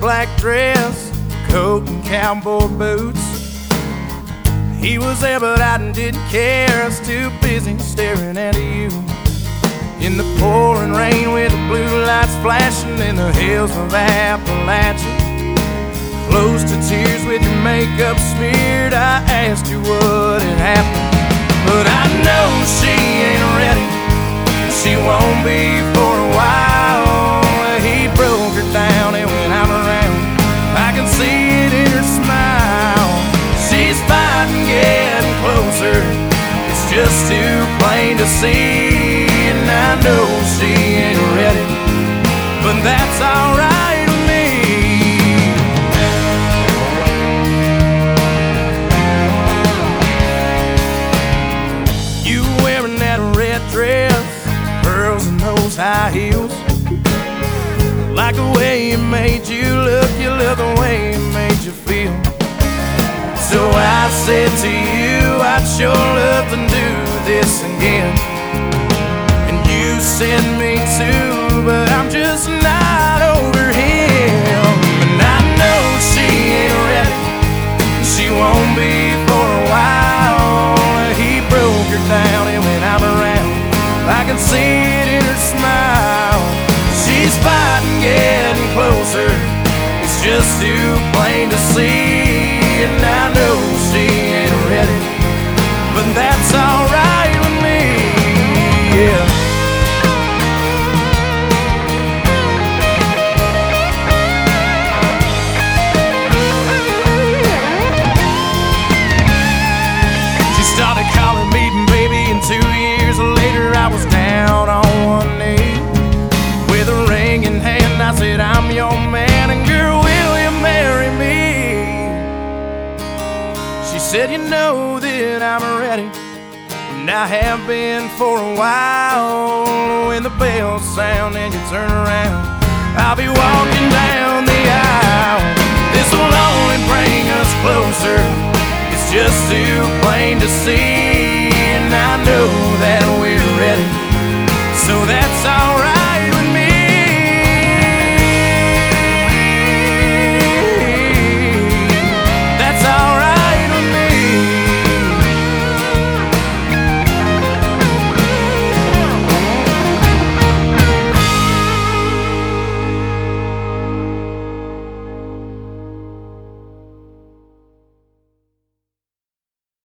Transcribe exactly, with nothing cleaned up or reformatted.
black dress, coat and cowboy boots. He was there but I didn't care, I was too busy staring at you. In the pouring rain with the blue lights flashing in the hills of Appalachia, close to tears with your makeup smeared, I asked you what had happened. But I know she ain't ready, she won't be for a while. He broke her down and when I'm around, I can see it in her smile. She's fighting, getting closer, it's just too plain to see. And I know she ain't ready, but that's alright with me. You wearing that red dress, pearls and those high heels, like the way it made you look, you look the way it made you feel. So I said to you, I'd sure love to do this again. And you said me too, but I'm just not over him. And I know she ain't ready, she won't be for a while. He broke her down and when I'm around, I can see it in her smile. She's fighting, getting closer, it's just too plain to see. And I know she ain't ready, but that's alright with me, yeah. She started calling me baby, and two years later I was down on one knee. With a ring in hand I said, I'm your man, and girl, will you marry me? She said, you know that I'm ready, and I have been for a while. When the bells sound and you turn around, I'll be walking down the aisle. This will only bring us closer, it's just too plain to see.